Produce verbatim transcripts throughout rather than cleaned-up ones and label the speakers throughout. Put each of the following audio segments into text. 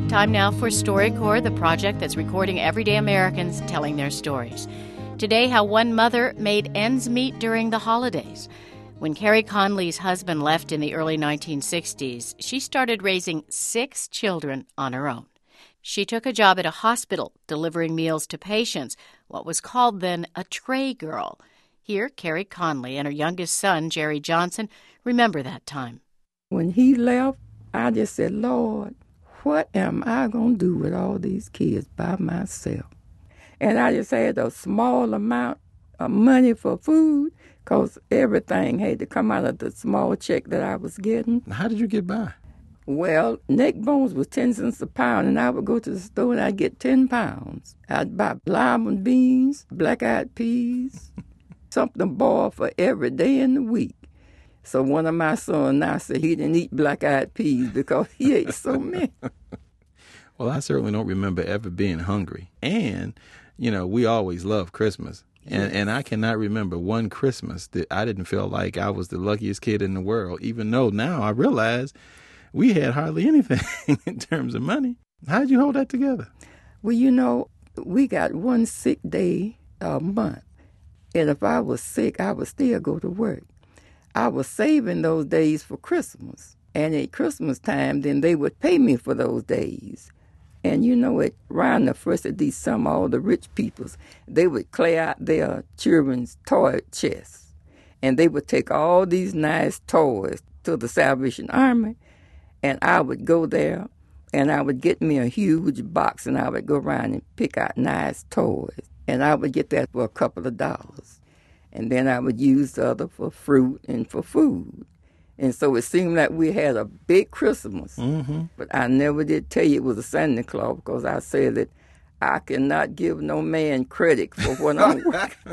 Speaker 1: Time now for StoryCorps, the project that's recording everyday Americans telling their stories. Today, how one mother made ends meet during the holidays. When Carrie Conley's husband left in the early nineteen sixties, she started raising six children on her own. She took a job at a hospital delivering meals to patients, what was called then a tray girl. Here, Carrie Conley and her youngest son, Jerry Johnson, remember that time.
Speaker 2: When he left, I just said, Lord, what am I going to do with all these kids by myself? And I just had a small amount of money for food because everything had to come out of the small check that I was getting.
Speaker 3: How did you get by?
Speaker 2: Well, neck bones was ten cents a pound, and I would go to the store and I'd get ten pounds. I'd buy lima beans, black-eyed peas, something boiled for every day in the week. So one of my sons now said he didn't eat black-eyed peas because he ate so many.
Speaker 3: Well, I certainly don't remember ever being hungry. And, you know, we always loved Christmas. And, yes. and I cannot remember one Christmas that I didn't feel like I was the luckiest kid in the world, even though now I realize we had hardly anything in terms of money. How did you hold that together?
Speaker 2: Well, you know, we got one sick day a month. And if I was sick, I would still go to work. I was saving those days for Christmas. And at Christmas time, then they would pay me for those days. And you know, at around the first of December, all the rich peoples, they would clear out their children's toy chests. And they would take all these nice toys to the Salvation Army. And I would go there, and I would get me a huge box, and I would go around and pick out nice toys. And I would get that for a couple of dollars. And then I would use the other for fruit and for food. And so it seemed like we had a big Christmas.
Speaker 3: Mm-hmm.
Speaker 2: But I never did tell you it was a Santa Claus because I said that I cannot give no man credit for what I'm working.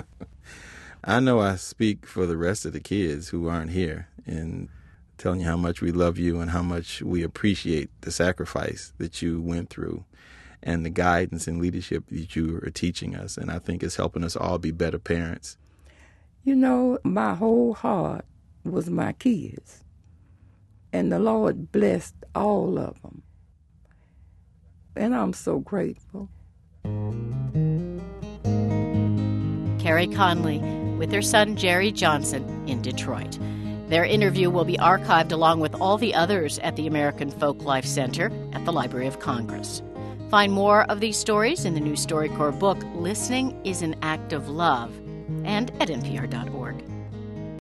Speaker 3: I know I speak for the rest of the kids who aren't here in telling you how much we love you and how much we appreciate the sacrifice that you went through and the guidance and leadership that you are teaching us. And I think it's helping us all be better parents.
Speaker 2: You know, my whole heart was my kids. And the Lord blessed all of them. And I'm so grateful.
Speaker 1: Carrie Conley with her son Jerry Johnson in Detroit. Their interview will be archived along with all the others at the American Folklife Center at the Library of Congress. Find more of these stories in the new StoryCorps book, Listening is an Act of Love, and at N P R dot org.